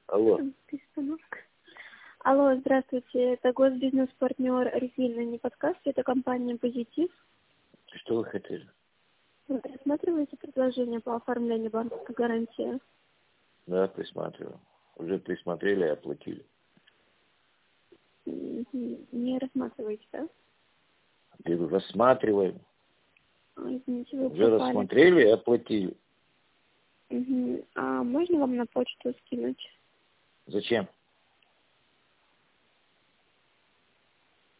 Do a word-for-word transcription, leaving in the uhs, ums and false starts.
Алло. Перестановка. Алло, здравствуйте. Это госбизнес-партнер Резина. Не подскажете, это компания «Позитив». Что вы хотели? Вы рассматриваете предложение по оформлению банковской гарантии? Да, присматриваю. Уже присмотрели и оплатили. Не рассматриваете, да? Я говорю, рассматриваем. А, извините, вы Уже попали. рассмотрели и оплатили. Угу. А можно вам на почту скинуть? Зачем?